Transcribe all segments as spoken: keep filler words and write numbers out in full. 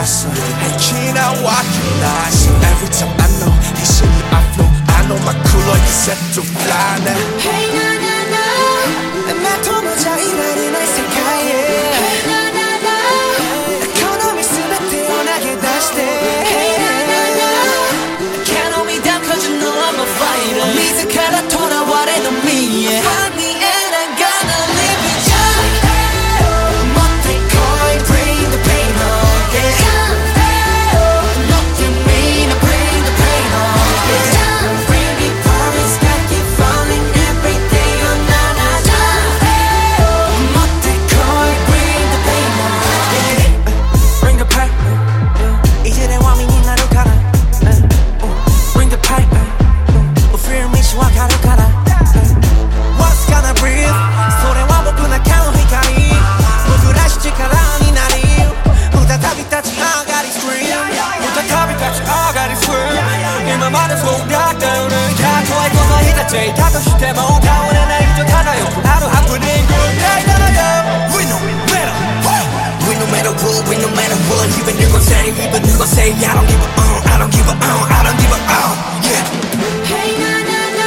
나서 Hey 지나왔긴 나서 Every time I know 이 심리 I flow I know my cooler you set to fly now Hey na na na 나 도무자 이날이 날 세카에 Hey na na na economy 수백 태어나게 다시 돼 Hey na na na can't hold me down cause you know I'm a fighter 미즈카라 돌아와래 너 미에 Find me and I'm gonna live with you 못해 거의 bring the pain on yeah Nothing mean I bring the pain on yeah Bring me promise got keep falling every day on na na na 못해 거의 bring the pain on yeah Bring the pain 이제 내 와민이 나를 가라 Bring the pain Fear me 시와 가를 가라 What's gonna breathe 소리와 목구나 가운 히카리 무그라시 치카라니 나리 우다타비 따치 아가리 scream 우다타비 따치 아가리 scream 이만 많은 소각 때문에 야토할 것만 해다 제일 다도시 때문 다운에 나 이쪽 하나요 하루 한 분인 good day 나요 We no matter what We no matter what We no matter what Even 누가 say Even 누가 say I don't give a uh I don't give a uh I don't give a uh Yeah Hey na na na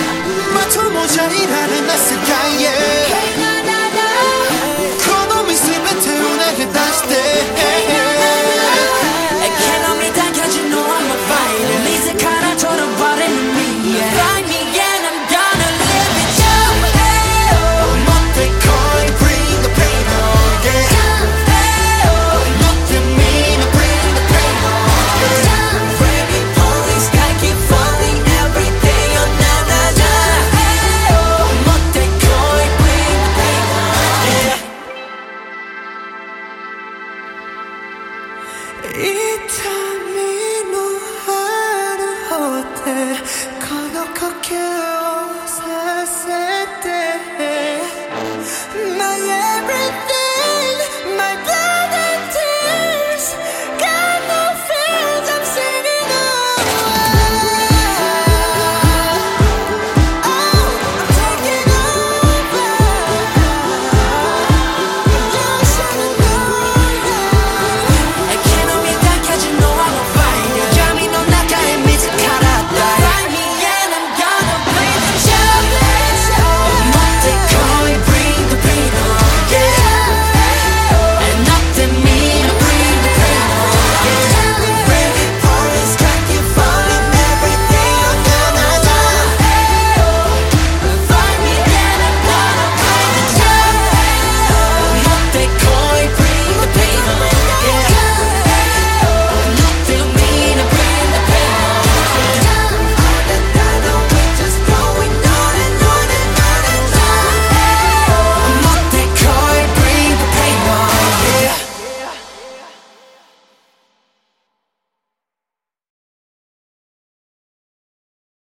맞춰보자리라는 나 스카이에 Hey na na na economy 수백 태어나게 다시 돼 Hey na na na economy 당겨져 you know I'm a fighter 미즈카라처럼 바래는 미에 Find me and I'm gonna live with you 못해 거의 bring the pain on yeah Nothing mean I bring the pain on yeah Bring me police gotta keep falling every day on na na na 못해 거의 bring the pain on yeah痛みのある方でこの呼吸